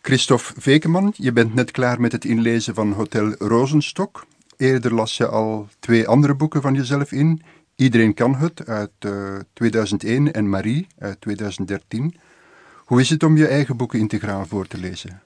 Christophe Vekeman, je bent net klaar met het inlezen van Hotel Rozenstok. Eerder las je al 2 andere boeken van jezelf in. Iedereen kan het, uit 2001 en Marie, uit 2013. Hoe is het om je eigen boeken integraal voor te lezen?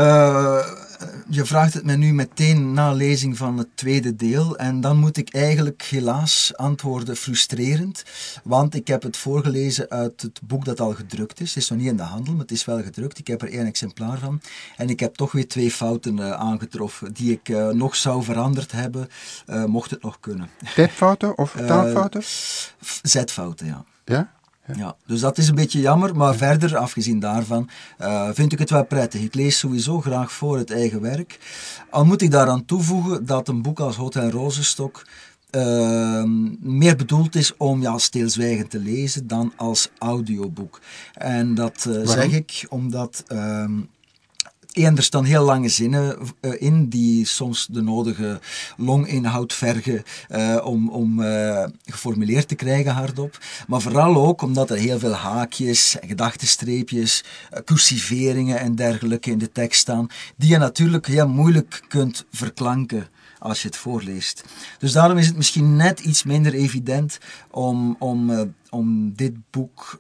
Je vraagt het mij nu meteen na lezing van het tweede deel en dan moet ik eigenlijk helaas antwoorden frustrerend, want ik heb het voorgelezen uit het boek dat al gedrukt is. Het is nog niet in de handel, maar het is wel gedrukt. Ik heb er 1 exemplaar van en ik heb toch weer 2 fouten aangetroffen die ik nog zou veranderd hebben, mocht het nog kunnen. Tijdfouten of taalfouten? Zetfouten, ja. Ja? Ja, dus dat is een beetje jammer, maar verder, afgezien daarvan, vind ik het wel prettig. Ik lees sowieso graag voor het eigen werk. Al moet ik daaraan toevoegen dat een boek als Hotel Rozenstok meer bedoeld is om stilzwijgend te lezen dan audioboek. En dat zeg ik omdat... er staan heel lange zinnen in die soms de nodige longinhoud vergen om geformuleerd te krijgen hardop. Maar vooral ook omdat er heel veel haakjes en gedachtenstreepjes, cursiveringen en dergelijke in de tekst staan, die je natuurlijk heel moeilijk kunt verklanken als je het voorleest. Dus daarom is het misschien net iets minder evident om dit boek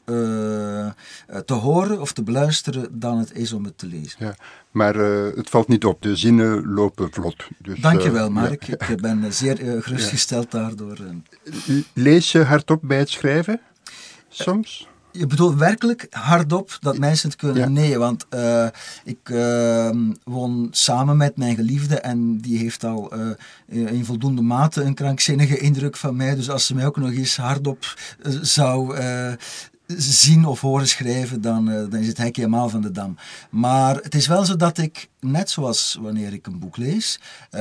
te horen of te beluisteren dan het is om het te lezen. Ja, maar het valt niet op. De zinnen lopen vlot. Dus, dankjewel, Mark. Ja. Ik ben zeer gerustgesteld daardoor. Lees je hardop bij het schrijven? Soms? Je bedoelt werkelijk hardop dat mensen het kunnen? Ja. Nee, want ik woon samen met mijn geliefde en die heeft al in voldoende mate een krankzinnige indruk van mij. Dus als ze mij ook nog eens hardop zou zien of horen schrijven, dan is het hek helemaal van de dam. Maar het is wel zo dat ik, net zoals wanneer ik een boek lees,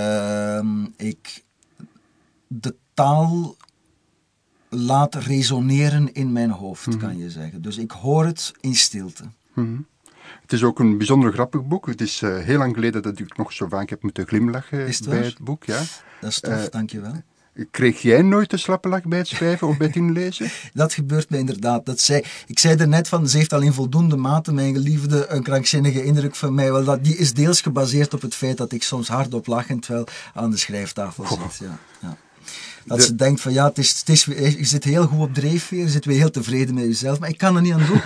ik de taal laat resoneren in mijn hoofd, kan je zeggen. Dus ik hoor het in stilte. Mm-hmm. Het is ook een bijzonder grappig boek. Het is heel lang geleden dat ik nog zo vaak heb moeten glimlachen bij het boek. Ja. Dat is tof, dankjewel. Kreeg jij nooit een slappe lach bij het schrijven of bij het inlezen? Dat gebeurt me inderdaad. Ik zei er net van, ze heeft al in voldoende mate, mijn geliefde, een krankzinnige indruk van mij. Wel, die is deels gebaseerd op het feit dat ik soms hardop lach en terwijl aan de schrijftafel zit. Ja. Dat ze denkt van je zit heel goed op drijfveer, je zit weer heel tevreden met jezelf, maar ik kan er niet aan doen.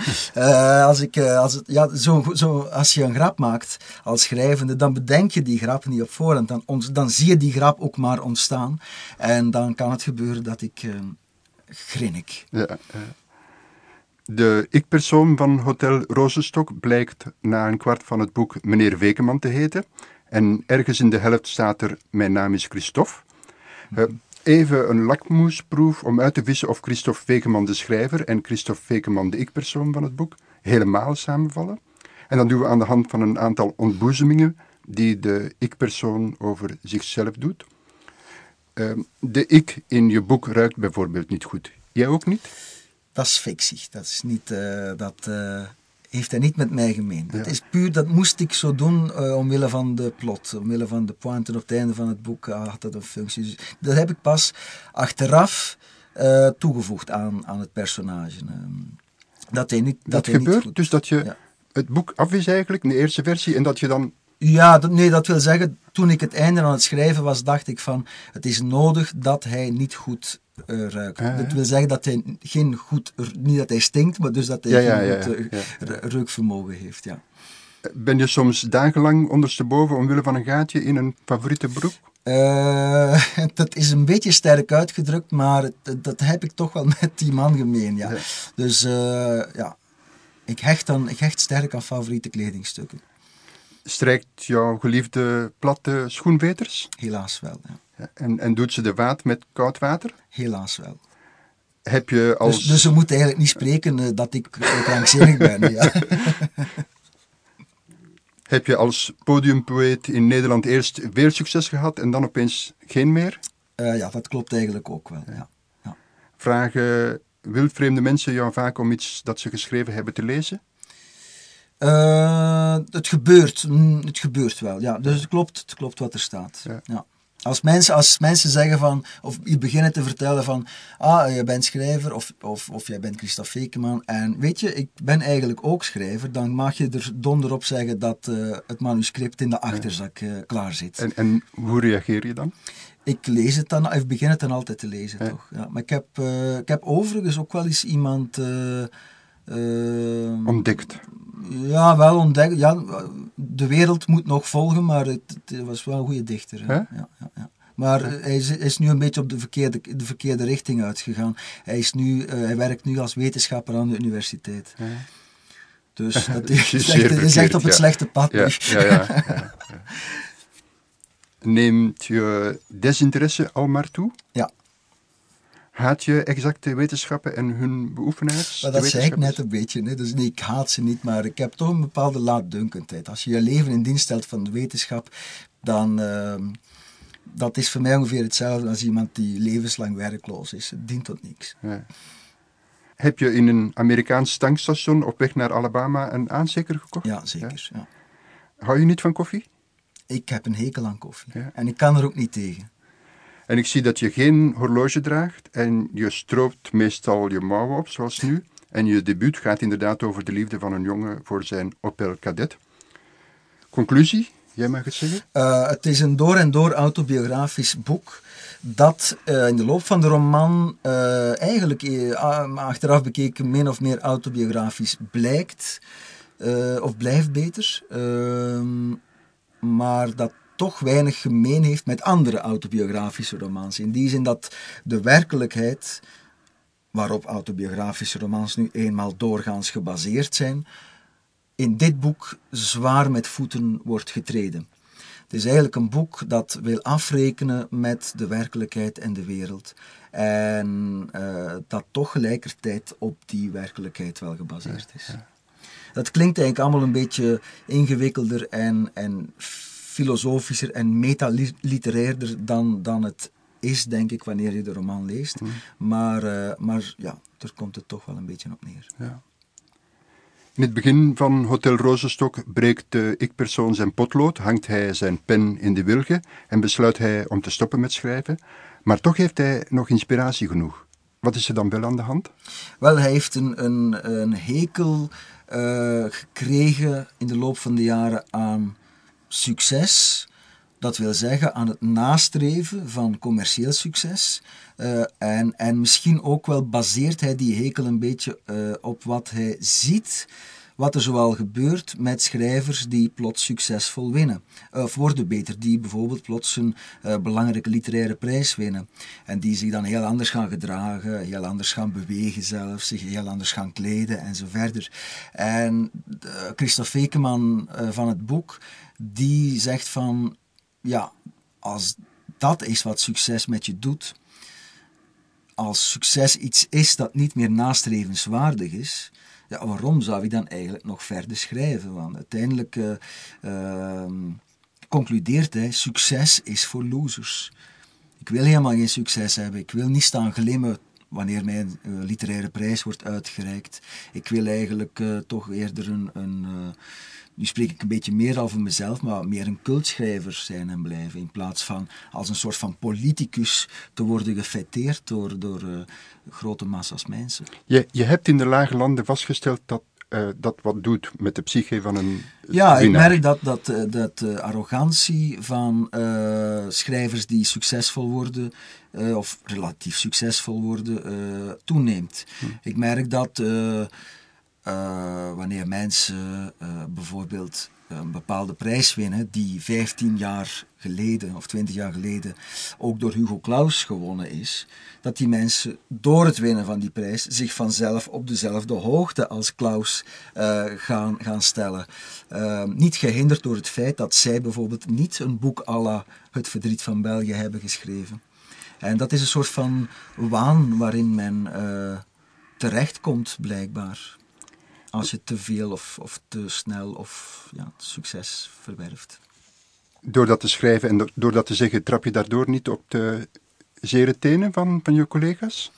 Als je een grap maakt als schrijvende, dan bedenk je die grap niet op voorhand. Dan zie je die grap ook maar ontstaan. En dan kan het gebeuren dat ik grinnik. Ja. De ik-persoon van Hotel Rozenstok blijkt na een kwart van het boek meneer Vekeman te heten. En ergens in de helft staat er, mijn naam is Christophe. Even een lakmoesproef om uit te vissen of Christophe Vekeman de schrijver en Christophe Vekeman de ik-persoon van het boek helemaal samenvallen. En dan doen we aan de hand van een aantal ontboezemingen die de ik-persoon over zichzelf doet. De ik in je boek ruikt bijvoorbeeld niet goed. Jij ook niet? Dat is fictie. Dat is niet... heeft hij niet met mij gemeen. Ja. Dat is puur, dat moest ik zo doen omwille van de plot, omwille van de pointen op het einde van het boek had dat een functie. Dus dat heb ik pas achteraf toegevoegd aan het personage. Dat gebeurt niet goed. Dus dat je het boek af is eigenlijk, in de eerste versie, en dat je dan... Ja, dat wil zeggen, toen ik het einde aan het schrijven was, dacht ik van, het is nodig dat hij niet goed ruikt. Dat wil zeggen dat hij niet dat hij stinkt, maar dus dat hij geen goed reukvermogen heeft. Ja. Ben je soms dagenlang ondersteboven omwille van een gaatje in een favoriete broek? Dat is een beetje sterk uitgedrukt, maar dat heb ik toch wel met die man gemeen. Ja. Dus ik hecht sterk aan favoriete kledingstukken. Strijkt jouw geliefde platte schoenveters? Helaas wel, ja. En doet ze de vaat met koud water? Helaas wel. Heb je als... Dus ze moet eigenlijk niet spreken dat ik krankzinnig ben. Ja. Heb je als podiumpoëet in Nederland eerst veel succes gehad en dan opeens geen meer? Ja, dat klopt eigenlijk ook wel. Ja. Vragen wildvreemde mensen jou vaak om iets dat ze geschreven hebben te lezen? Het gebeurt wel, ja. Dus het klopt wat er staat. Ja. Als mensen zeggen van, of je beginnen te vertellen van, je bent schrijver of jij bent Christophe Fekkeman en weet je, ik ben eigenlijk ook schrijver, dan mag je er donder op zeggen dat het manuscript in de achterzak klaar zit. En hoe reageer je dan? Ik lees het dan, ik begin het dan altijd te lezen, toch? Ja, maar ik heb overigens ook wel eens iemand... Ontdekt. Ja, wel ontdekt. Ja, de wereld moet nog volgen, maar het was wel een goede dichter. Huh? Ja. Maar hij is nu een beetje op de verkeerde richting uitgegaan. Hij werkt nu als wetenschapper aan de universiteit. Ja. Dus dat Zeer is echt op het slechte pad. Ja. Neemt je desinteresse al maar toe? Ja. Haat je exacte wetenschappen en hun beoefenaars? Maar dat zei ik net een beetje. Hè. Dus nee, ik haat ze niet, maar ik heb toch een bepaalde laatdunkendheid. Als je je leven in dienst stelt van de wetenschap, dan... dat is voor mij ongeveer hetzelfde als iemand die levenslang werkloos is. Het dient tot niks. Ja. Heb je in een Amerikaans tankstation op weg naar Alabama een aansteker gekocht? Ja, zeker. Ja. Hou je niet van koffie? Ik heb een hekel aan koffie. Ja. En ik kan er ook niet tegen. En ik zie dat je geen horloge draagt en je stroopt meestal je mouwen op, zoals nu. En je debuut gaat inderdaad over de liefde van een jongen voor zijn Opel Kadett. Conclusie? Jij mag het zeggen? Het is een door en door autobiografisch boek dat in de loop van de roman eigenlijk achteraf bekeken min of meer autobiografisch blijkt. Of blijft beter. Maar dat toch weinig gemeen heeft met andere autobiografische romans. In die zin dat de werkelijkheid, waarop autobiografische romans nu eenmaal doorgaans gebaseerd zijn, in dit boek zwaar met voeten wordt getreden. Het is eigenlijk een boek dat wil afrekenen met de werkelijkheid en de wereld. En dat toch gelijkertijd op die werkelijkheid wel gebaseerd is. Dat klinkt eigenlijk allemaal een beetje ingewikkelder en filosofischer en metaliterairder dan het is, denk ik, wanneer je de roman leest. Maar ja, daar komt het toch wel een beetje op neer. Ja. In het begin van Hotel Rozenstok breekt de ik-persoon zijn potlood, hangt hij zijn pen in de wilgen en besluit hij om te stoppen met schrijven. Maar toch heeft hij nog inspiratie genoeg. Wat is er dan wel aan de hand? Wel, hij heeft een hekel gekregen in de loop van de jaren aan succes. Dat wil zeggen aan het nastreven van commercieel succes. En misschien ook wel baseert hij die hekel een beetje op wat hij ziet, wat er zoal gebeurt met schrijvers die plots succesvol winnen. Of worden beter, die bijvoorbeeld plots een belangrijke literaire prijs winnen. En die zich dan heel anders gaan gedragen, heel anders gaan bewegen zelfs, zich heel anders gaan kleden en zo verder. En Christophe Fekkeman van het boek, die zegt van, ja, als dat is wat succes met je doet, als succes iets is dat niet meer nastrevenswaardig is, ja, waarom zou ik dan eigenlijk nog verder schrijven? Want uiteindelijk concludeert hij, succes is voor losers. Ik wil helemaal geen succes hebben. Ik wil niet staan glimmen wanneer mijn literaire prijs wordt uitgereikt. Ik wil eigenlijk toch eerder nu spreek ik een beetje meer over mezelf, maar meer een cultschrijver zijn en blijven, in plaats van als een soort van politicus te worden gefêteerd door grote massa's mensen. Je hebt in de lage landen vastgesteld dat dat wat doet met de psyche van een Ja, winnaar. ik merk dat de arrogantie van schrijvers die succesvol worden, of relatief succesvol worden, toeneemt. Ik merk dat wanneer mensen bijvoorbeeld een bepaalde prijs winnen die 15 jaar geleden of 20 jaar geleden ook door Hugo Claus gewonnen is, dat die mensen door het winnen van die prijs zich vanzelf op dezelfde hoogte als Claus gaan stellen. Niet gehinderd door het feit dat zij bijvoorbeeld niet een boek à la Het verdriet van België hebben geschreven. En dat is een soort van waan waarin men terechtkomt blijkbaar. Als je te veel of te snel of succes verwerft. Door dat te schrijven en door dat te zeggen, trap je daardoor niet op de zere tenen van je collega's?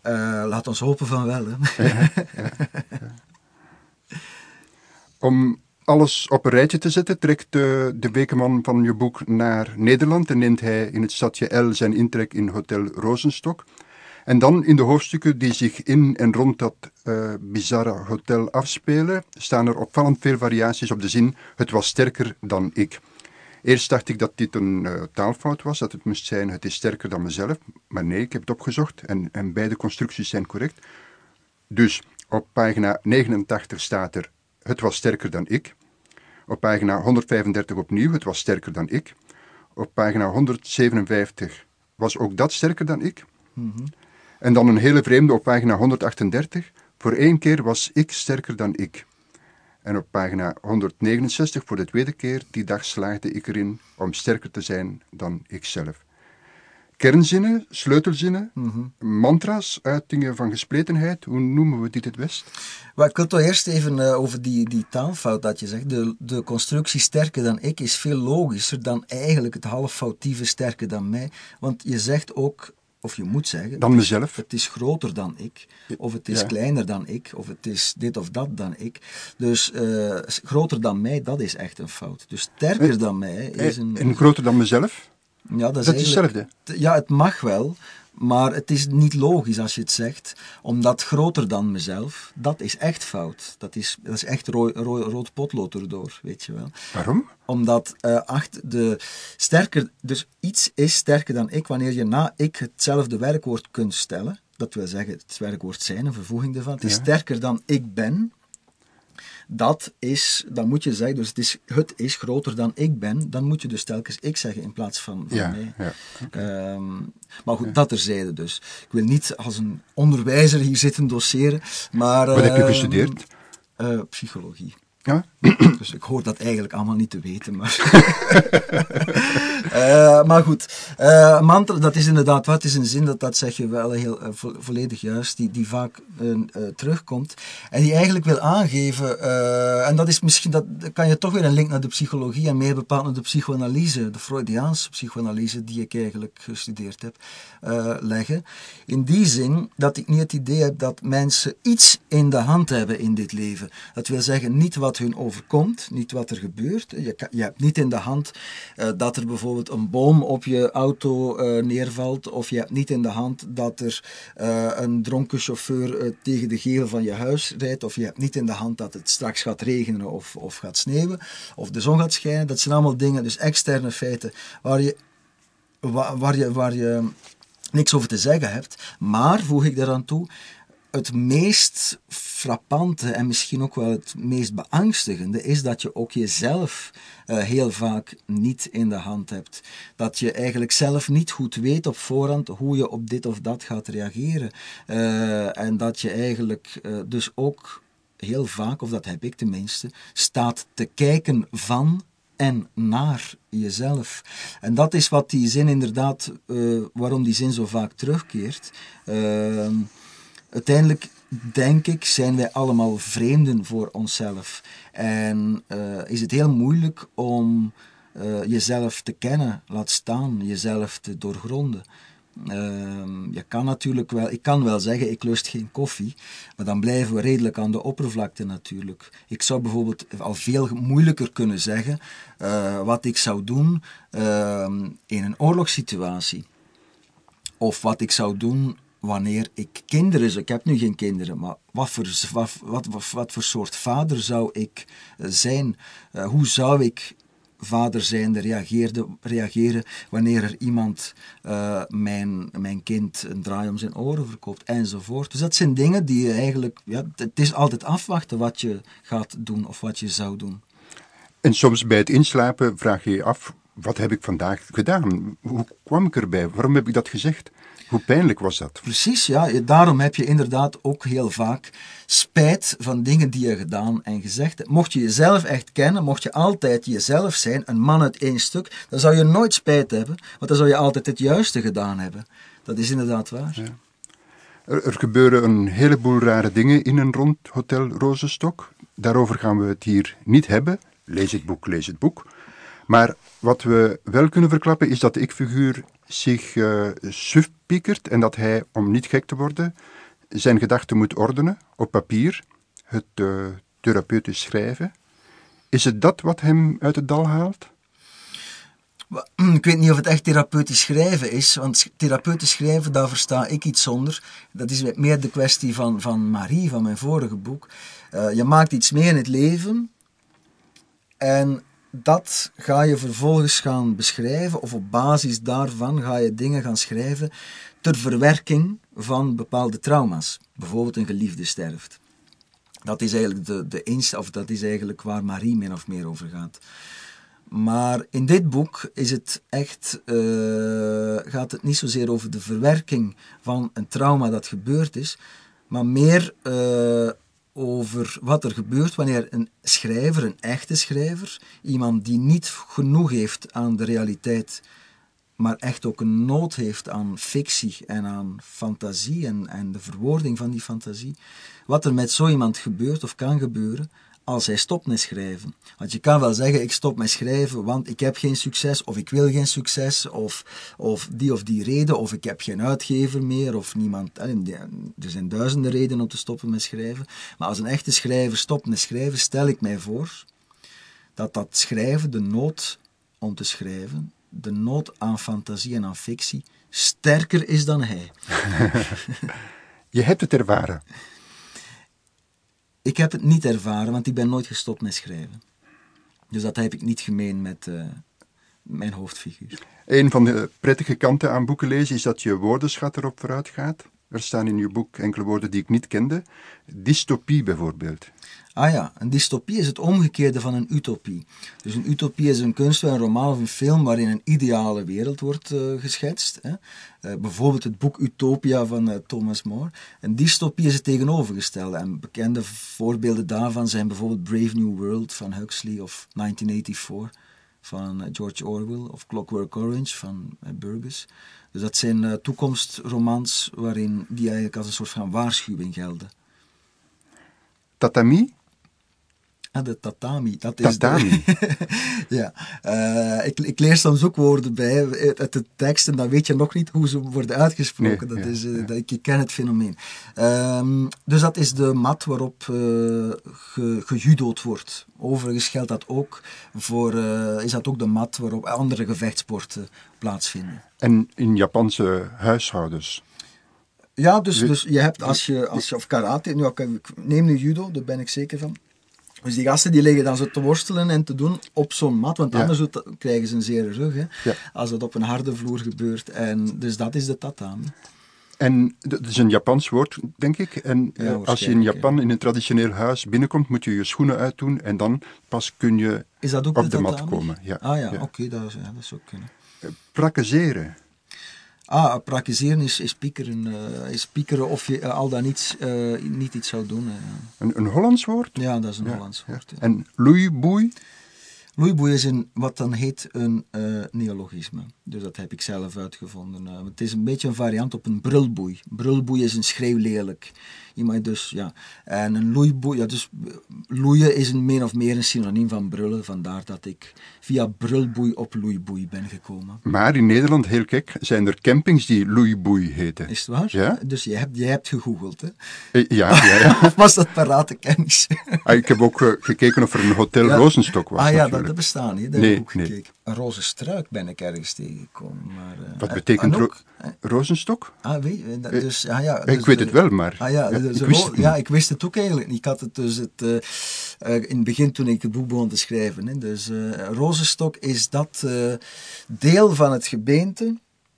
Laat ons hopen van wel. Hè? Om alles op een rijtje te zetten, trekt de wekenman van je boek naar Nederland en neemt hij in het stadje L zijn intrek in Hotel Rozenstok. En dan in de hoofdstukken die zich in en rond dat bizarre hotel afspelen, staan er opvallend veel variaties op de zin "het was sterker dan ik". Eerst dacht ik dat dit een taalfout was, dat het moest zijn "het is sterker dan mezelf", maar nee, ik heb het opgezocht en beide constructies zijn correct. Dus op pagina 89 staat er "het was sterker dan ik". Op pagina 135 opnieuw "het was sterker dan ik". Op pagina 157 was ook dat sterker dan ik. En dan een hele vreemde op pagina 138. "Voor 1 keer was ik sterker dan ik". En op pagina 169 voor de 2e keer: "Die dag slaagde ik erin om sterker te zijn dan ikzelf". Kernzinnen, sleutelzinnen, mantra's, uitingen van gespletenheid, hoe noemen we dit het best? Maar ik wil toch eerst even over die taalfout dat je zegt. De constructie sterker dan ik is veel logischer dan eigenlijk het halffoutieve sterker dan mij. Want je zegt ook, of je moet zeggen, Dan mezelf. Het is groter dan ik, of het is kleiner dan ik, of het is dit of dat dan ik. Dus groter dan mij, dat is echt een fout. Dus sterker dan mij is een... En groter dan mezelf? Ja, dat is hetzelfde. Ja, het mag wel, maar het is niet logisch als je het zegt, omdat groter dan mezelf, dat is echt fout. Dat is echt rood potlood erdoor, weet je wel. Waarom? Omdat dus iets is sterker dan ik wanneer je na ik hetzelfde werkwoord kunt stellen. Dat wil zeggen, het werkwoord zijn, een vervoeging ervan. Het is sterker dan ik ben. Dan moet je zeggen, dus het is groter dan ik ben, dan moet je dus telkens ik zeggen in plaats van mij. Ja, okay. Maar goed, dat terzijde dus. Ik wil niet als een onderwijzer hier zitten doseren, maar... Wat heb je gestudeerd? Psychologie. Ja? Dus ik hoor dat eigenlijk allemaal niet te weten, maar... maar goed, mantra, dat is inderdaad wat, is een zin, dat zeg je wel heel volledig juist, die vaak terugkomt, en die eigenlijk wil aangeven, en dat is misschien, dat kan je toch weer een link naar de psychologie, en meer bepaald naar de psychoanalyse, de Freudiaanse psychoanalyse, die ik eigenlijk gestudeerd heb, leggen. In die zin, dat ik niet het idee heb dat mensen iets in de hand hebben in dit leven. Dat wil zeggen, niet wat hun overkomt, niet wat er gebeurt. Je hebt niet in de hand dat er bijvoorbeeld een boom op je auto neervalt, of je hebt niet in de hand dat er een dronken chauffeur tegen de gevel van je huis rijdt, of je hebt niet in de hand dat het straks gaat regenen of gaat sneeuwen, of de zon gaat schijnen. Dat zijn allemaal dingen, dus externe feiten, waar je niks over te zeggen hebt. Maar, voeg ik daaraan toe, het meest frappante en misschien ook wel het meest beangstigende is dat je ook jezelf heel vaak niet in de hand hebt. Dat je eigenlijk zelf niet goed weet op voorhand hoe je op dit of dat gaat reageren. En dat je eigenlijk dus ook heel vaak, of dat heb ik tenminste, staat te kijken van en naar jezelf. En dat is wat die zin inderdaad, waarom die zin zo vaak terugkeert. Uiteindelijk, denk ik, zijn wij allemaal vreemden voor onszelf. En is het heel moeilijk om jezelf te kennen, laat staan, jezelf te doorgronden. Je kan natuurlijk wel, ik kan wel zeggen, ik lust geen koffie, maar dan blijven we redelijk aan de oppervlakte natuurlijk. Ik zou bijvoorbeeld al veel moeilijker kunnen zeggen wat ik zou doen in een oorlogssituatie. Of wat ik zou doen wanneer ik kinderen zou... Ik heb nu geen kinderen, maar wat voor soort vader zou ik zijn? Hoe zou ik vader zijnde reageren wanneer er iemand mijn kind een draai om zijn oren verkoopt, enzovoort. Dus dat zijn dingen die je eigenlijk... Ja, het is altijd afwachten wat je gaat doen of wat je zou doen. En soms bij het inslapen vraag je je af, wat heb ik vandaag gedaan? Hoe kwam ik erbij? Waarom heb ik dat gezegd? Hoe pijnlijk was dat? Precies, ja. Daarom heb je inderdaad ook heel vaak spijt van dingen die je gedaan en gezegd hebt. Mocht je jezelf echt kennen, mocht je altijd jezelf zijn, een man uit één stuk, dan zou je nooit spijt hebben, want dan zou je altijd het juiste gedaan hebben. Dat is inderdaad waar. Ja. Er gebeuren een heleboel rare dingen in en rond Hotel Rozenstok. Daarover gaan we het hier niet hebben. Lees het boek, lees het boek. Maar wat we wel kunnen verklappen is dat de ik-figuur zich suf piekert en dat hij, om niet gek te worden, zijn gedachten moet ordenen op papier, het therapeutisch schrijven, Is het dat wat hem uit het dal haalt? Ik weet niet of het echt therapeutisch schrijven is, want therapeutisch schrijven, daar versta ik iets onder. Dat is meer de kwestie van Marie, van mijn vorige boek. Je maakt iets mee in het leven en dat ga je vervolgens gaan beschrijven, of op basis daarvan ga je dingen gaan schrijven ter verwerking van bepaalde trauma's. Bijvoorbeeld een geliefde sterft. Dat is eigenlijk dat is eigenlijk waar Marie min of meer over gaat. Maar in dit boek is het echt, gaat het niet zozeer over de verwerking van een trauma dat gebeurd is, maar meer over wat er gebeurt wanneer een schrijver, een echte schrijver, iemand die niet genoeg heeft aan de realiteit, maar echt ook een nood heeft aan fictie en aan fantasie en de verwoording van die fantasie, wat er met zo iemand gebeurt of kan gebeuren als hij stopt met schrijven. Want je kan wel zeggen, ik stop met schrijven, want ik heb geen succes, of ik wil geen succes, of die reden, of ik heb geen uitgever meer, of niemand. Er zijn duizenden redenen om te stoppen met schrijven. Maar als een echte schrijver stopt met schrijven, stel ik mij voor dat schrijven, de nood om te schrijven, de nood aan fantasie en aan fictie, sterker is dan hij. Je hebt het ervaren. Ik heb het niet ervaren, want ik ben nooit gestopt met schrijven. Dus dat heb ik niet gemeen met mijn hoofdfiguur. Een van de prettige kanten aan boeken lezen is dat je woordenschat erop vooruit gaat. Er staan in je boek enkele woorden die ik niet kende. Dystopie bijvoorbeeld. Ah ja, een dystopie is het omgekeerde van een utopie. Dus een utopie is een kunstwerk, een roman of een film waarin een ideale wereld wordt geschetst. Hè. Bijvoorbeeld het boek Utopia van Thomas More. Een dystopie is het tegenovergestelde. En bekende voorbeelden daarvan zijn bijvoorbeeld Brave New World van Huxley of 1984 van George Orwell of Clockwork Orange van Burgess. Dus dat zijn toekomstromans die eigenlijk als een soort van waarschuwing gelden. Tatami? Ah, de tatami. Dat is tatami. Ja. Ik leer soms ook woorden bij uit de tekst en dan weet je nog niet hoe ze worden uitgesproken. Nee, ik ken het fenomeen. Dus dat is de mat waarop gejudo'd wordt. Overigens geldt dat ook is dat ook de mat waarop andere gevechtssporten plaatsvinden. En in Japanse huishoudens? Ja, dus je hebt als je of karate, neem nu judo, daar ben ik zeker van. Dus die gasten die liggen dan zo te worstelen en te doen op zo'n mat, want anders krijgen ze een zere rug, hè, als het op een harde vloer gebeurt. En dus dat is de tatami. En dat is een Japans woord, denk ik. En als je in Japan in een traditioneel huis binnenkomt, moet je je schoenen uitdoen en dan pas kun je op de mat komen. Ja. Ah ja, oké, dat zou kunnen. Prakkezeren. Prakkezeren is piekeren of je al dan niet iets zou doen. Een Hollands woord? Ja, dat is een Hollands woord. Ja. En loeiboei? Loeiboei is wat dan heet een neologisme. Dus dat heb ik zelf uitgevonden. Het is een beetje een variant op een brulboei. Brulboei is een schreeuwlelijk. Dus, ja. En een loeiboei, dus loeien is min of meer een synoniem van brullen. Vandaar dat ik via brulboei op loeiboei ben gekomen. Maar in Nederland, heel gek, zijn er campings die loeiboei heten. Is het waar? Ja? Dus je hebt gegoogeld, hè? Ja. Of was dat parate kennis? Ik heb ook gekeken of er een hotel Rozenstock was. Dat bestaat niet. Dat heb ik ook gekeken. Een roze struik ben ik ergens tegengekomen. Maar, wat betekent Rozenstok? Dus, ik weet het wel, maar ik wist het ook eigenlijk niet. Ik had het dus in het begin toen ik het boek begon te schrijven. Hè. Dus rozenstok is dat deel van het gebeente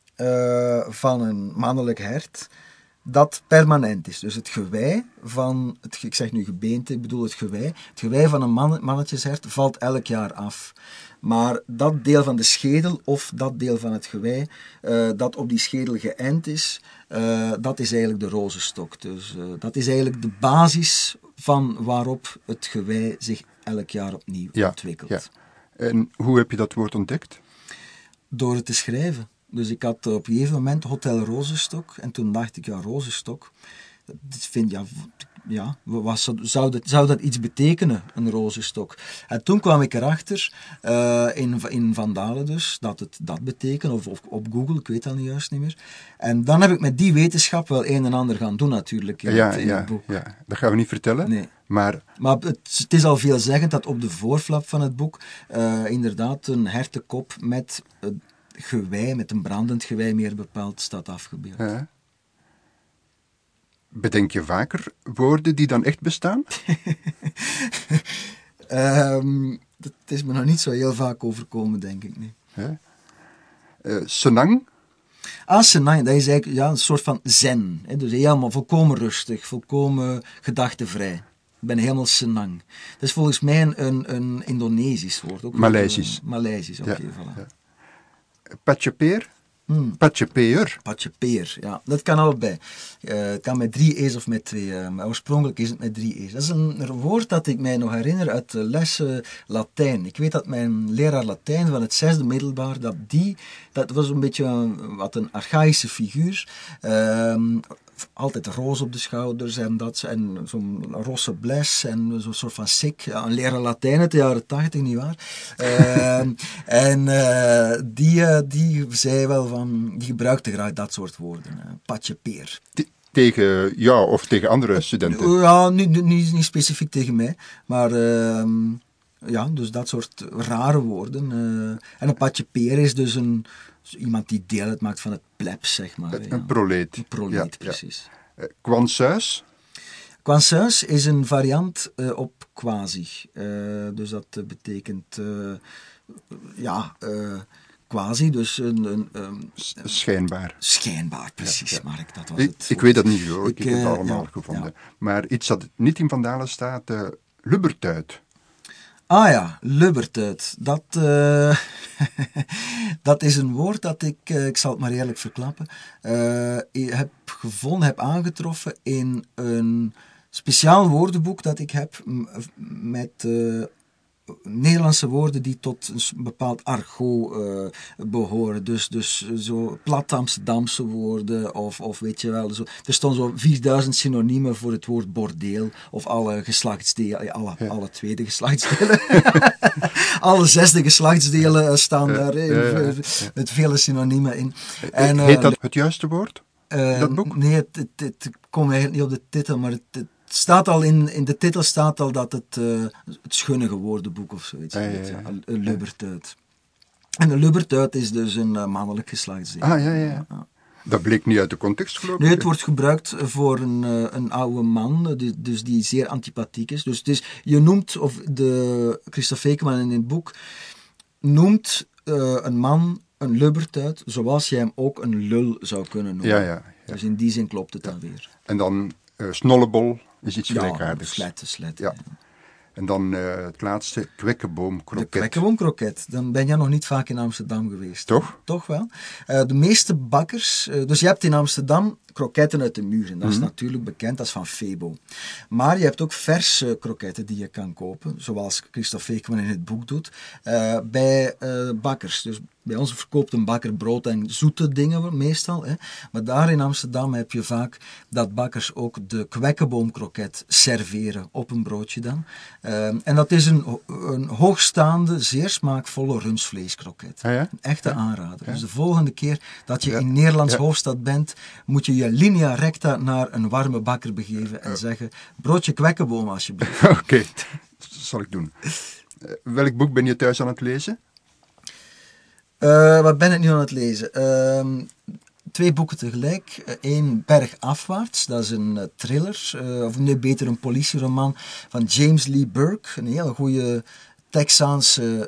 van een mannelijk hert dat permanent is. Dus het gewei van, ik zeg nu gebeente, ik bedoel het gewei van een mannetjeshert valt elk jaar af. Maar dat deel van de schedel of dat deel van het gewei dat op die schedel geënt is, dat is eigenlijk de rozenstok. Dus dat is eigenlijk de basis van waarop het gewei zich elk jaar opnieuw ontwikkelt. Ja. En hoe heb je dat woord ontdekt? Door het te schrijven. Dus ik had op een gegeven moment Hotel Rozenstok en toen dacht ik, rozenstok, ja, zou dat iets betekenen, een rozenstok? En toen kwam ik erachter, in Van Dalen dus, dat het dat betekent, of op Google, ik weet dat nu juist niet meer. En dan heb ik met die wetenschap wel een en ander gaan doen natuurlijk in het boek. Ja, dat gaan we niet vertellen. Nee. Maar het is al veelzeggend dat op de voorflap van het boek inderdaad een hertenkop met gewei, met een brandend gewei meer bepaald, staat afgebeeld. Bedenk je vaker woorden die dan echt bestaan? Dat is me nog niet zo heel vaak overkomen, denk ik niet. Senang? Senang, dat is eigenlijk een soort van zen. Hè? Dus helemaal volkomen rustig, volkomen gedachtenvrij. Ik ben helemaal senang. Dat is volgens mij een Indonesisch woord. Ook Maleisisch. Maleisisch, oké, voilà. Ja. Patjepeer? Patjepeer? Patjepeer, ja. Dat kan allebei. Het kan met 3 e's of met 2. Maar oorspronkelijk is het met 3 e's. Dat is een woord dat ik mij nog herinner uit de lessen Latijn. Ik weet dat mijn leraar Latijn van het 6e middelbaar, dat was een beetje een archaïsche figuur. Altijd roos op de schouders en zo'n rosse bles en zo'n soort van sik. Ja, een leraar Latijn uit de jaren 80, nietwaar? Die zei wel van, die gebruikte graag dat soort woorden. Patjepeer. Tegen jou of tegen andere studenten? Ja, niet specifiek tegen mij, maar ja, dus dat soort rare woorden. En een patjepeer is dus iemand die deel uitmaakt van het plebs, zeg maar. Een proleet. Een proleet, precies. Kwansuis? Kwansuis is een variant op quasi. Dus dat betekent quasi, dus schijnbaar. Schijnbaar, precies, Mark, dat was het. Ik weet dat niet zo, ik heb het allemaal gevonden. Ja. Maar iets dat niet in Van Dalen staat, lubbertuit. Ah ja, lubbertuit. Dat is een woord dat ik zal het maar eerlijk verklappen, heb aangetroffen in een speciaal woordenboek dat ik heb met Nederlandse woorden die tot een bepaald argot behoren. Dus zo plat Amsterdamse woorden of weet je wel. Zo. Er stonden zo 4000 synoniemen voor het woord bordeel of alle geslachtsdelen, alle tweede geslachtsdelen. Alle 6e geslachtsdelen staan daarin met vele synoniemen in. En, heet dat het juiste woord? Dat boek? Nee, het komt eigenlijk niet op de titel, maar het staat al in de titel staat al dat het schunnige woordenboek of zoiets heet. Ja. Een lubbertuit. En een lubbertuit is dus een mannelijk geslachtsdeel. Ja. Dat bleek niet uit de context, geloof ik. Nee, het wordt gebruikt voor een oude man, dus die zeer antipathiek is. Dus je noemt, of de Christophe Eekman in het boek, noemt een man een lubbertuit, zoals jij hem ook een lul zou kunnen noemen. Ja. Dus in die zin klopt het dan weer. En dan snollebol is iets gelijkaardigs. Slet. Ja. En dan het laatste, kwekkenboomkroket. De kwekkenboomkroket. Dan ben jij nog niet vaak in Amsterdam geweest. Toch? Toch wel. De meeste bakkers... dus je hebt in Amsterdam kroketten uit de muur. En dat is natuurlijk bekend, dat is van Febo. Maar je hebt ook verse kroketten die je kan kopen. Zoals Christophe Eekman in het boek doet. Bij bakkers. Dus bij ons verkoopt een bakker brood en zoete dingen meestal. Hè. Maar daar in Amsterdam heb je vaak dat bakkers ook de kwekkenboomkroket serveren op een broodje dan. En dat is een hoogstaande, zeer smaakvolle rundvleeskroket. Ja? Een echte aanrader. Ja. Dus de volgende keer dat je in Nederlands hoofdstad bent, moet je je linea recta naar een warme bakker begeven en zeggen, broodje kwekkenboom alsjeblieft. Oké, dat zal ik doen. Welk boek ben je thuis aan het lezen? Wat ben ik nu aan het lezen? 2 boeken tegelijk. 1 Bergafwaarts, dat is een thriller, of nee, beter een politieroman van James Lee Burke. Een hele goede Texaanse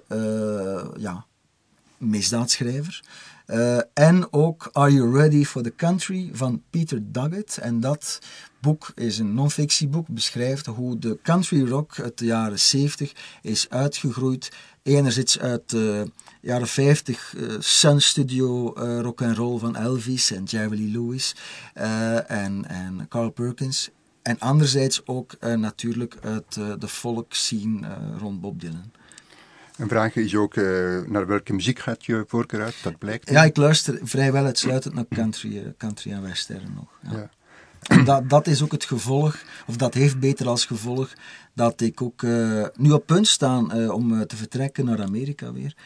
misdaadschrijver. En ook Are You Ready for the Country van Peter Doggett. En dat boek is een non-fictieboek, beschrijft hoe de country rock uit de jaren 70 is uitgegroeid. Enerzijds uit de jaren 50 Sun Studio rock and roll van Elvis en Jerry Lee Lewis en Carl Perkins. En anderzijds ook natuurlijk uit de folkscene rond Bob Dylan. Een vraag is ook, naar welke muziek gaat je voorkeur uit? Dat blijkt. Ja, ik luister vrijwel uitsluitend naar country en western nog. Ja. En dat is ook het gevolg, of dat heeft beter als gevolg, dat ik ook nu op punt sta om te vertrekken naar Amerika weer.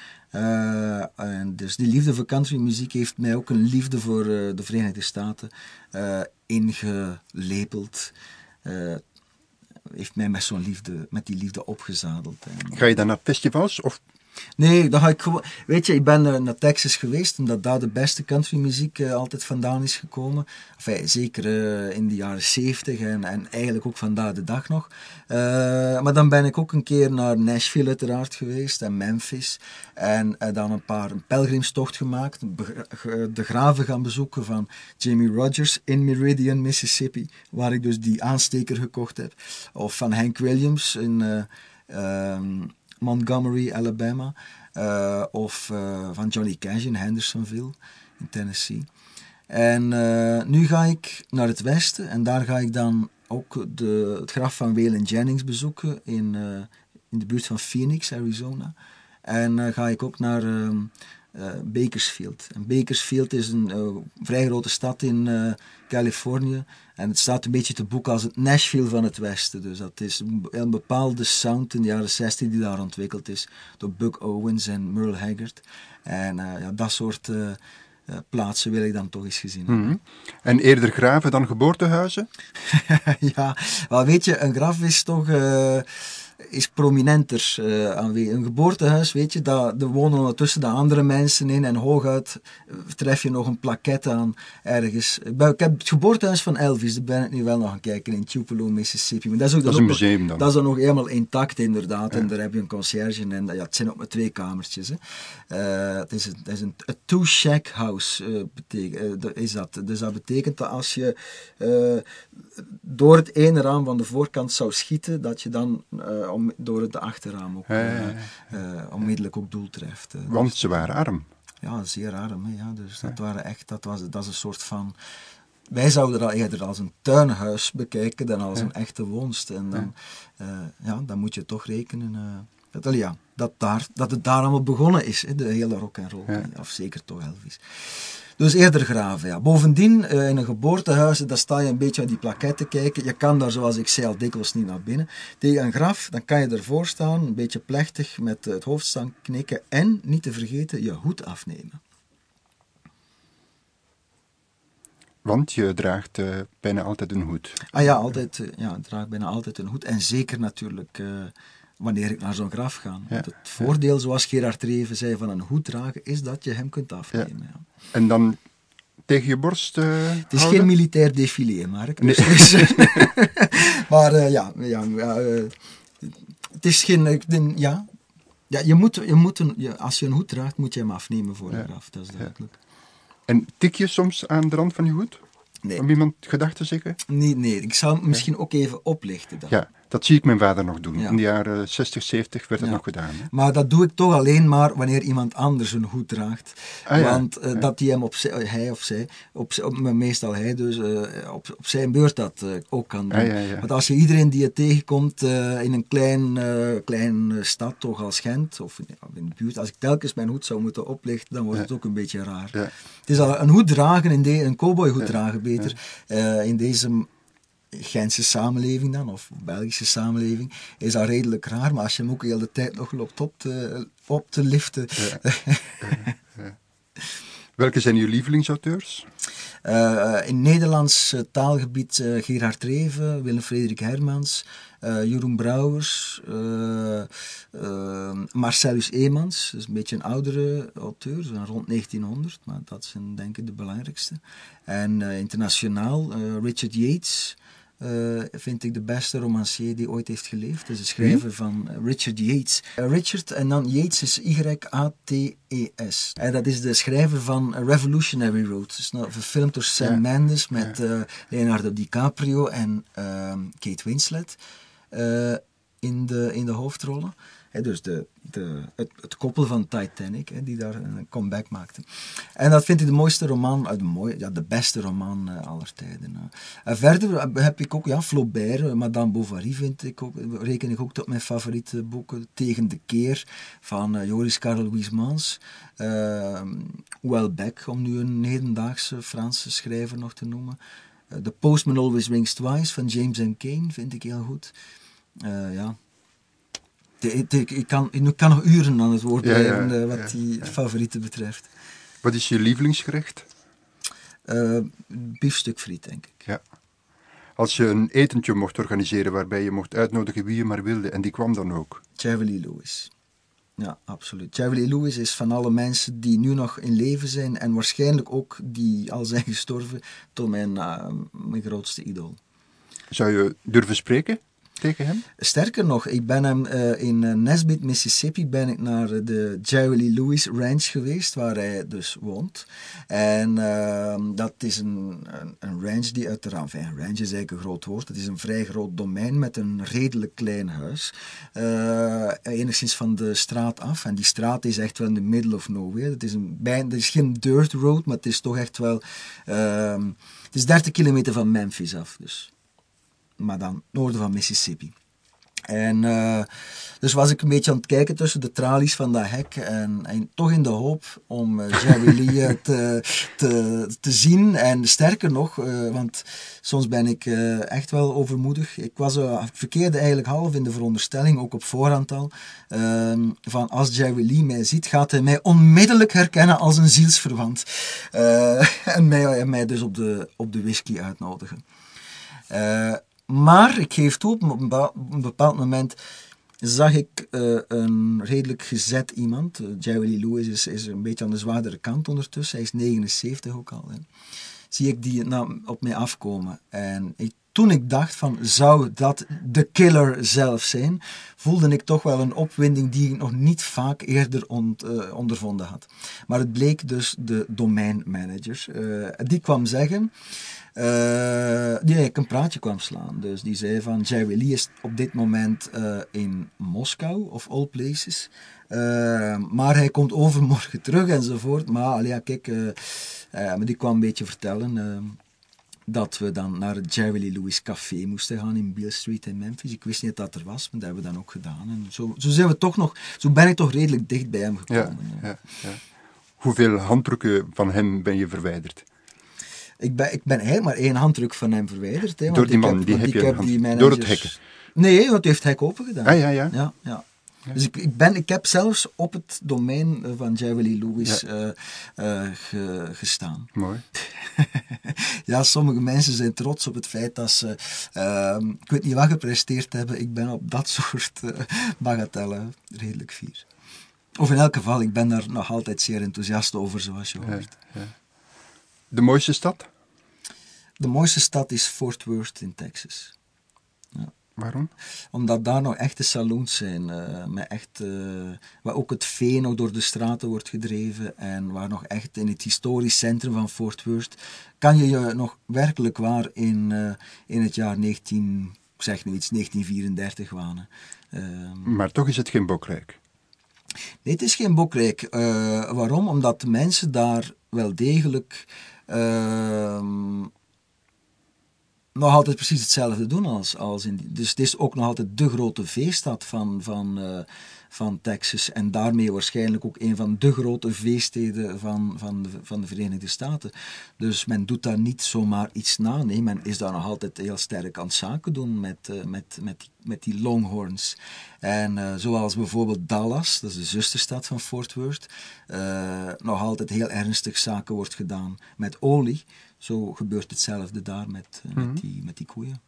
En dus die liefde voor countrymuziek heeft mij ook een liefde voor de Verenigde Staten ingelepeld. Heeft mij met die liefde opgezadeld. Ga je dan naar festivals? Of? Nee, dan ga ik gewoon... Weet je, ik ben naar Texas geweest, omdat daar de beste countrymuziek altijd vandaan is gekomen. Enfin, zeker in de jaren 70 en eigenlijk ook vandaag de dag nog. Maar dan ben ik ook een keer naar Nashville uiteraard geweest en Memphis. En dan een pelgrimstocht gemaakt. De graven gaan bezoeken van Jimmie Rodgers in Meridian, Mississippi. Waar ik dus die aansteker gekocht heb. Of van Hank Williams in... Montgomery, Alabama, of van Johnny Cash in Hendersonville, in Tennessee. En nu ga ik naar het westen en daar ga ik dan ook het graf van Waylon Jennings bezoeken in de buurt van Phoenix, Arizona. En ga ik ook naar Bakersfield. En Bakersfield is een vrij grote stad in Californië. En het staat een beetje te boek als het Nashville van het Westen. Dus dat is een bepaalde sound in de jaren 60 die daar ontwikkeld is door Buck Owens en Merle Haggard. En dat soort plaatsen wil ik dan toch eens gezien hebben. Mm-hmm. En eerder graven dan geboortehuizen? Ja, wel weet je, een graf is toch... is prominenter aanwezig. Een geboortehuis, weet je, er wonen ondertussen de andere mensen in en hooguit tref je nog een plaquette aan ergens. Ik heb het geboortehuis van Elvis, daar ben ik nu wel nog aan kijken, in Tupelo, Mississippi. Maar dat is een museum dan? Dat is dan nog helemaal intact inderdaad, en daar heb je een conciërge en het zijn ook maar 2 kamertjes. Het is een two-shack house, is dat. Dus dat betekent dat als je door het ene raam van de voorkant zou schieten, dat je dan door het achterraam ook onmiddellijk ook doel treft. Want ze waren arm. Ja, zeer arm. Hè, ja. Dus dat is een soort van... Wij zouden dat eerder als een tuinhuis bekijken dan als een echte woonst. En dan, dan moet je toch rekenen... dat het daar allemaal begonnen is, hè, de hele rock'n'roll. Of zeker toch Elvis. Dus eerder graven, ja. Bovendien, in een geboortehuis, daar sta je een beetje aan die plaquette kijken. Je kan daar, zoals ik zei, al dikwijls niet naar binnen. Tegen een graf, dan kan je ervoor staan, een beetje plechtig, met het hoofd staan knikken en, niet te vergeten, je hoed afnemen. Want je draagt bijna altijd een hoed. Ah ja, altijd, ik draag bijna altijd een hoed. En zeker natuurlijk... wanneer ik naar zo'n graf ga. Ja, het voordeel, zoals Gerard Reven zei, van een hoed dragen, is dat je hem kunt afnemen. Ja. En dan tegen je borst Het is geen militair défilé, Mark. Dus nee. Maar het is geen... als je een hoed draagt, moet je hem afnemen voor een graf. Dat is duidelijk. En tik je soms aan de rand van je hoed? Nee. Om iemand gedag te zeggen? Nee. Ik zou hem misschien ook even oplichten dan. Ja, dat zie ik mijn vader nog doen. Ja. In de jaren 60, 70 werd dat nog gedaan. Hè? Maar dat doe ik toch alleen maar wanneer iemand anders een hoed draagt. Want dat hij hem hij of zij, meestal hij dus, op zijn beurt dat ook kan doen. Want als je iedereen die je tegenkomt in een klein stad, toch als Gent, of in de buurt, als ik telkens mijn hoed zou moeten oplichten, dan wordt het ook een beetje raar. Ja. Het is al een hoed dragen, een cowboyhoed dragen beter, in deze... Gentse samenleving dan, of Belgische samenleving, is dat redelijk raar, maar als je hem ook de hele tijd nog loopt op te liften... Welke zijn uw lievelingsauteurs? In Nederlands taalgebied Gerard Reven, Willem Frederik Hermans, Jeroen Brouwers, Marcellus Eemans, dat is een beetje een oudere auteur, zo rond 1900, maar dat zijn denk ik de belangrijkste. En internationaal Richard Yates, vind ik de beste romancier die ooit heeft geleefd. Dat is de schrijver van Richard Yates. Richard en dan Yates is Y-A-T-E-S. En dat is de schrijver van Revolutionary Road. Het is verfilmd door Sam Mendes met Leonardo DiCaprio en Kate Winslet in de hoofdrollen. Dus het koppel van Titanic, die daar een comeback maakte. En dat vind ik de mooiste roman, de beste roman aller tijden. Verder heb ik ook Flaubert, Madame Bovary reken ik ook tot mijn favoriete boeken. Tegen de Keer van Joris Karel Huysmans. Houellebecq, om nu een hedendaagse Franse schrijver nog te noemen. The Postman Always Rings Twice van James M. Cain vind ik heel goed. Ja. Ik kan nog uren aan het woord blijven wat die favorieten betreft. Wat is je lievelingsgerecht? Biefstuk friet, denk ik. Ja. Als je een etentje mocht organiseren waarbij je mocht uitnodigen wie je maar wilde, en die kwam dan ook? Jerry Lee Lewis. Ja, absoluut. Jerry Lee Lewis is van alle mensen die nu nog in leven zijn en waarschijnlijk ook die al zijn gestorven, tot mijn grootste idool. Zou je durven spreken tegen hem? Sterker nog, ik ben hem in Nesbitt, Mississippi, ben ik naar de Jerry Lee Lewis Ranch geweest, waar hij dus woont. En dat is een ranch die uiteraard, een ranch is eigenlijk een groot woord, het is een vrij groot domein met een redelijk klein huis. Enigszins van de straat af. En die straat is echt wel in the middle of nowhere. Het is geen dirt road, maar het is toch echt wel... het is 30 kilometer van Memphis af, dus... maar dan noorden van Mississippi. En dus was ik een beetje aan het kijken tussen de tralies van dat hek en toch in de hoop om Jerry Lee te zien. En sterker nog, want soms ben ik echt wel overmoedig. Ik verkeerde eigenlijk half in de veronderstelling, ook op voorhand al, van als Jerry Lee mij ziet, gaat hij mij onmiddellijk herkennen als een zielsverwant. En mij dus op de whisky uitnodigen. Maar ik geef toe, op een bepaald moment zag ik een redelijk gezet iemand. Jerry Lee Lewis is een beetje aan de zwaardere kant ondertussen. Hij is 79 ook al. Hè. Zie ik die op mij afkomen. En toen ik dacht van, zou dat de killer zelf zijn, voelde ik toch wel een opwinding die ik nog niet vaak eerder ondervonden had. Maar het bleek dus de domeinmanager. Die kwam zeggen... die ik een praatje kwam slaan. Dus die zei van, Jerry Lee is op dit moment in Moskou, of all places. Maar hij komt overmorgen terug enzovoort. Maar ja, kijk, maar die kwam een beetje vertellen dat we dan naar het Jerry Lee Lewis Café moesten gaan in Beale Street in Memphis. Ik wist niet dat er was, maar dat hebben we dan ook gedaan. En zo ben ik toch redelijk dicht bij hem gekomen. Ja. Hoeveel handdrukken van hem ben je verwijderd? Ik ben eigenlijk maar 1 handdruk van hem verwijderd. Hè, door die man, door het hek? Nee, want hij heeft het hek open gedaan. Ja. Dus ik heb zelfs op het domein van Jerry Lee Lewis gestaan. Mooi. Ja, sommige mensen zijn trots op het feit dat ze, ik weet niet wat gepresteerd hebben, ik ben op dat soort bagatellen redelijk fier. Of in elk geval, ik ben daar nog altijd zeer enthousiast over, zoals je hoort. Ja. De mooiste stad? De mooiste stad is Fort Worth in Texas. Ja. Waarom? Omdat daar nog echte saloons zijn, waar ook het vee nog door de straten wordt gedreven en waar nog echt in het historisch centrum van Fort Worth kan je nog werkelijk waar in het jaar 1934 wanen. Maar toch is het geen Bokrijk. Nee, het is geen Bokrijk. Waarom? Omdat de mensen daar wel degelijk nog altijd precies hetzelfde doen als in die. Dus het is ook nog altijd de grote veestad van Texas en daarmee waarschijnlijk ook een van de grote veesteden van de Verenigde Staten. Dus men doet daar niet zomaar iets na. Nee, men is daar nog altijd heel sterk aan het zaken doen met die Longhorns. En zoals bijvoorbeeld Dallas, dat is de zusterstad van Fort Worth, nog altijd heel ernstig zaken wordt gedaan met olie. Zo gebeurt hetzelfde daar met die koeien.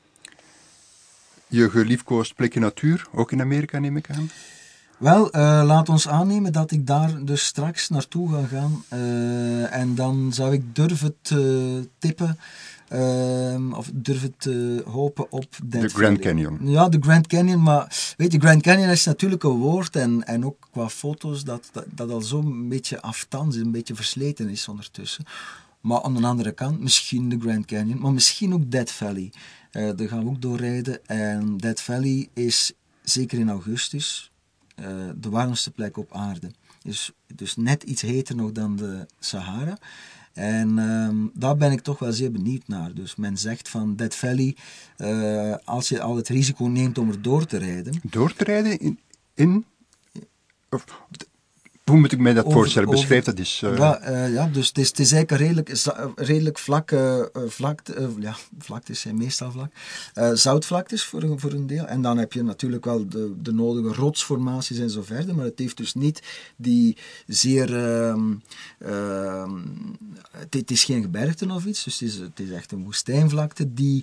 Je geliefkoosd plekje natuur, ook in Amerika neem ik aan? Wel, laat ons aannemen dat ik daar dus straks naartoe ga gaan. En dan zou ik durven te tippen, of durven te hopen op... De Grand Canyon. Ja, de Grand Canyon, maar weet je, Grand Canyon is natuurlijk een woord en ook qua foto's dat al zo'n beetje aftans is, een beetje versleten is ondertussen. Maar aan de andere kant, misschien de Grand Canyon, maar misschien ook Death Valley. Daar gaan we ook doorrijden. En Death Valley is, zeker in augustus, de warmste plek op aarde. Dus net iets heter nog dan de Sahara. En daar ben ik toch wel zeer benieuwd naar. Dus men zegt van Death Valley, als je al het risico neemt om er door te rijden... Door te rijden in? Of, we hoe moet ik mij dat voorstellen? Beschrijf dat eens. Dus het is eigenlijk een redelijk vlaktes zijn meestal vlak. Zoutvlaktes voor een deel. En dan heb je natuurlijk wel de nodige rotsformaties en zo verder, maar het heeft dus niet die zeer... het is geen gebergte of iets, dus het is echt een woestijnvlakte die...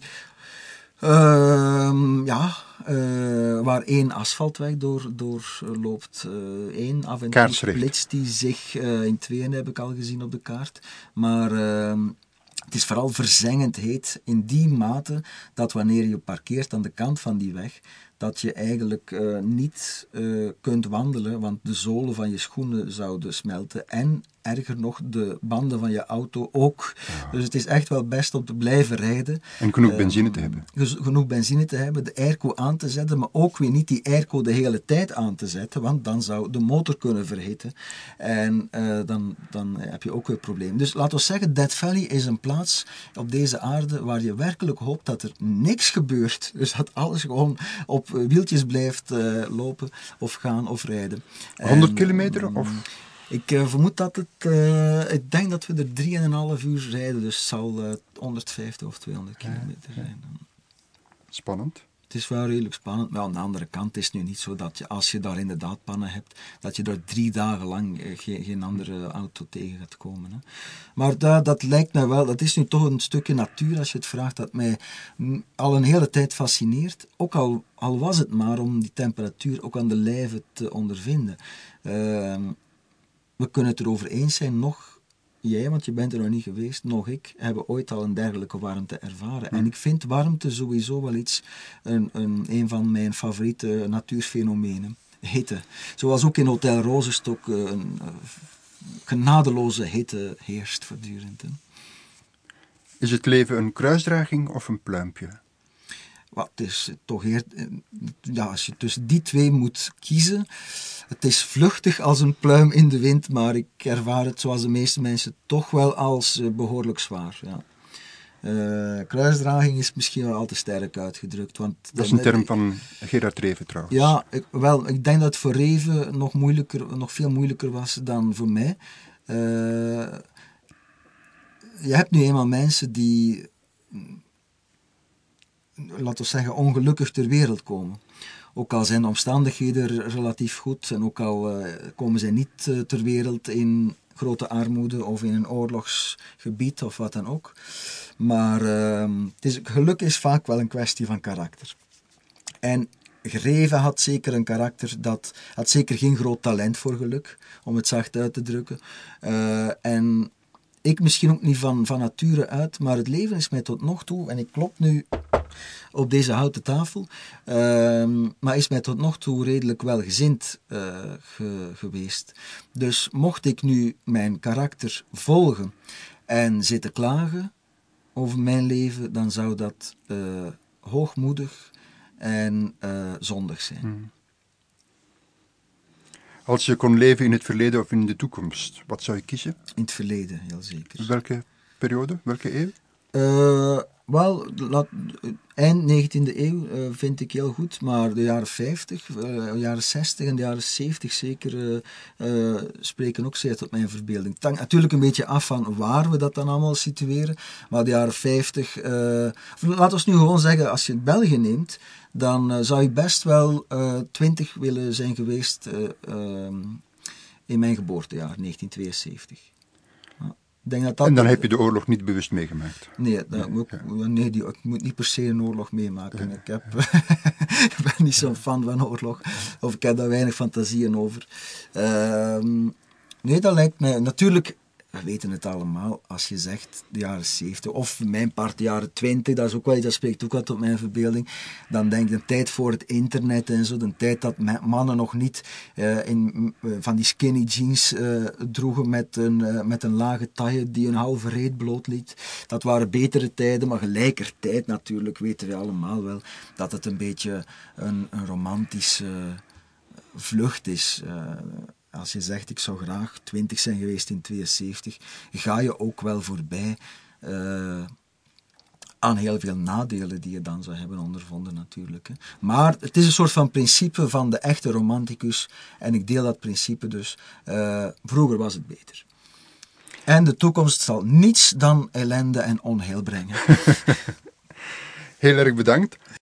waar één asfaltweg door loopt. Één af en toe splitst die zich in tweeën, heb ik al gezien op de kaart. Maar het is vooral verzengend heet in die mate dat wanneer je parkeert aan de kant van die weg, dat je eigenlijk niet kunt wandelen, want de zolen van je schoenen zouden smelten en erger nog, de banden van je auto ook. Ja. Dus het is echt wel best om te blijven rijden. En genoeg benzine te hebben. Genoeg benzine te hebben, de airco aan te zetten, maar ook weer niet die airco de hele tijd aan te zetten, want dan zou de motor kunnen verhitten. En dan heb je ook weer problemen. Dus laten we zeggen, Death Valley is een plaats op deze aarde waar je werkelijk hoopt dat er niks gebeurt. Dus dat alles gewoon op wieltjes blijft lopen of gaan of rijden. 100 kilometer? Of? Ik vermoed dat ik denk dat we er 3,5 uur rijden, dus het zal 150 of 200 kilometer zijn. Spannend. Het is wel redelijk spannend, maar aan de andere kant is het nu niet zo dat je, als je daar inderdaad pannen hebt, dat je daar 3 dagen lang geen andere auto tegen gaat komen. Hè. Maar dat lijkt mij wel, dat is nu toch een stukje natuur, als je het vraagt, dat mij al een hele tijd fascineert. Ook al was het maar om die temperatuur ook aan de lijve te ondervinden. We kunnen het erover eens zijn, nog jij, want je bent er nog niet geweest, nog ik, hebben ooit al een dergelijke warmte ervaren. En ik vind warmte sowieso wel iets, een van mijn favoriete natuurfenomenen. Hitte. Zoals ook in Hotel Rozenstok een genadeloze hitte heerst voortdurend. Hè. Is het leven een kruisdraging of een pluimpje? Het is toch als je tussen die twee moet kiezen, het is vluchtig als een pluim in de wind, maar ik ervaar het zoals de meeste mensen toch wel als behoorlijk zwaar. Ja. Kruisdraging is misschien wel al te sterk uitgedrukt. Want dat is een term van Gerard Reven trouwens. Ja, ik denk dat het voor Reven nog veel moeilijker was dan voor mij. Je hebt nu eenmaal mensen die, laten we zeggen, ongelukkig ter wereld komen. Ook al zijn de omstandigheden relatief goed en ook al komen zij niet ter wereld in grote armoede of in een oorlogsgebied of wat dan ook. Maar geluk is vaak wel een kwestie van karakter. En Reven had zeker een karakter, had zeker geen groot talent voor geluk, om het zacht uit te drukken. En ik misschien ook niet van nature uit, maar het leven is mij tot nog toe, en ik klop nu op deze houten tafel, maar is mij tot nog toe redelijk welgezind geweest. Dus mocht ik nu mijn karakter volgen en zitten klagen over mijn leven, dan zou dat hoogmoedig en zondig zijn. Als je kon leven in het verleden of in de toekomst, wat zou je kiezen? In het verleden, heel zeker. Welke periode? Welke eeuw? Eind 19e eeuw vind ik heel goed, maar de jaren 50, jaren 60 en de jaren 70 zeker spreken ook zeer tot mijn verbeelding. Het hangt natuurlijk een beetje af van waar we dat dan allemaal situeren, maar de jaren 50, laten we nu gewoon zeggen, als je België neemt, dan zou ik best wel 20 willen zijn geweest in mijn geboortejaar, 1972. En dan heb je de oorlog niet bewust meegemaakt? Nee, ik moet niet per se een oorlog meemaken. Ja. Ik ben niet zo'n fan van oorlog. Of ik heb daar weinig fantasieën over. Nee, dat lijkt mij... Natuurlijk, we weten het allemaal, als je zegt de jaren 70, of mijn part de jaren 20, dat is ook wel iets, dat spreekt ook wel tot mijn verbeelding. Dan denk ik de tijd voor het internet en zo, de tijd dat mannen nog niet van die skinny jeans droegen met een lage taille die een halve reet blootliet. Dat waren betere tijden, maar gelijkertijd natuurlijk weten we allemaal wel dat het een beetje een romantische vlucht is. Als je zegt, ik zou graag 20 zijn geweest in 72, ga je ook wel voorbij aan heel veel nadelen die je dan zou hebben ondervonden natuurlijk. Hè. Maar het is een soort van principe van de echte romanticus. En ik deel dat principe dus. Vroeger was het beter. En de toekomst zal niets dan ellende en onheil brengen. Heel erg bedankt.